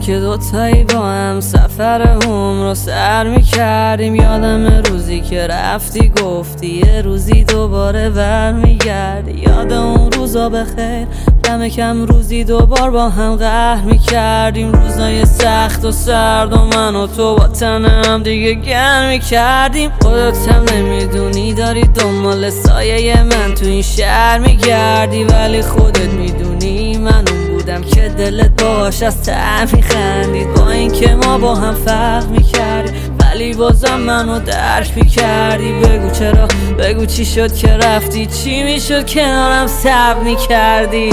که دوتایی با هم سفر عمر رو سر میکردیم. یادم روزی که رفتی گفتی یه روزی دوباره برمیگردی. یاد اون روزا بخیر کم کم روزی دوبار با هم قهر میکردیم. روزای سخت و سرد و من و تو با تن هم دیگه گرم میکردیم. خودت هم نمیدونی داری دنبال سایه من تو این شهر میگردی، ولی خودت میدونی من اون بودم که دلت باش از ته میخندید. با این که ما با هم فرق میکردی ولی بازم منو درک میکردی. بگو چرا، بگو چی شد که رفتی، چی میشد کنارم صبر میکردی.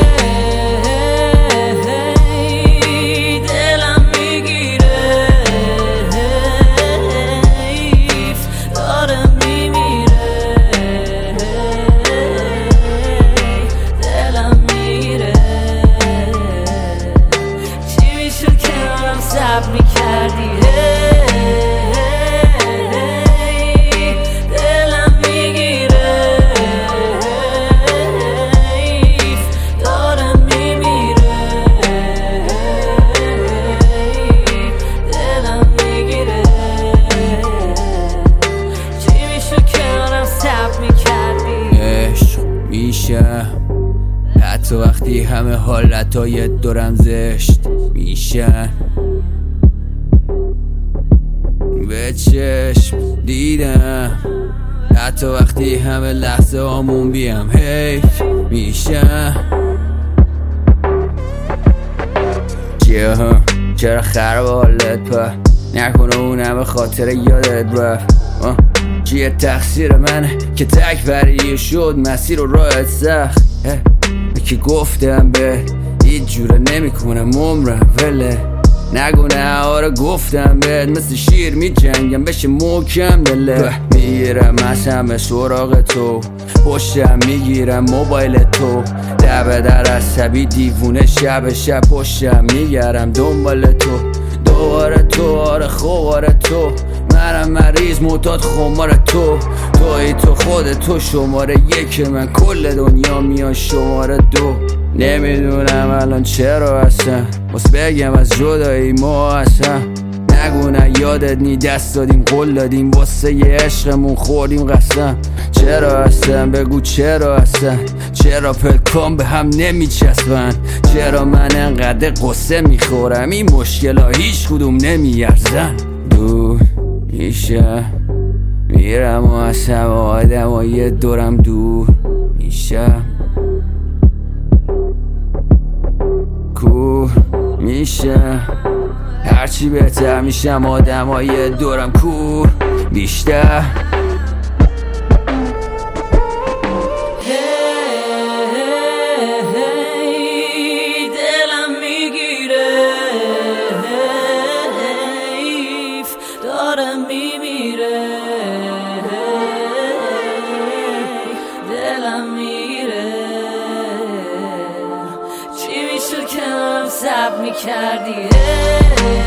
صبر میکردی دلم میگیره داره میمیره دلم میگیره. چی میشد کنارم صبر میکردی. عشق میشه حتی وقتی همه حالتهای دورم زشت میشن، به چشم دیدم حتی وقتی همه لحظه هامون بیم حیف میشن. چرا خراب حالت پا نکنه اونم به خاطر یادت رفت. چیه تقصیر منه که تک بریه شد مسیر و راحت سخت. که گفتم به هیچ جوره نمیکنم عمرم وله نگو نه. آره گفتم بهت مثل شیر می جنگم بشه محکم دله. میگیرم از همه سراغ تو، پشتم میگیرم موبایل تو، دبه در عصبی دیوونه شب پشتم میگرم دنبال تو. دوباره تو آره خوباره تو، منم مریض معتاد خمار تو. توی تو خود تو شماره یک من، کل دنیا میان شماره دو. نمیدونم الان چرا هستم واسه بگم از جدایی ما هستم. نگو نه یادت نی دست دادیم قول دادیم واسه یه عشقمون خوردیم قسم. چرا هستم بگو چرا هستم، چرا پلکام به هم نمیچسبن، چرا من انقدر قصه میخورم این مشکلا هیچ کدوم نمیارزن. دور میشه میرم و از همه آدم و یه دورم دور میشم. کور میشه هرچی بهتر میشم آدم های دورم کور بیشتر. دلم میگیره دارم میمیره دلم میگیره. چی میشد کنارم صبر میکردی.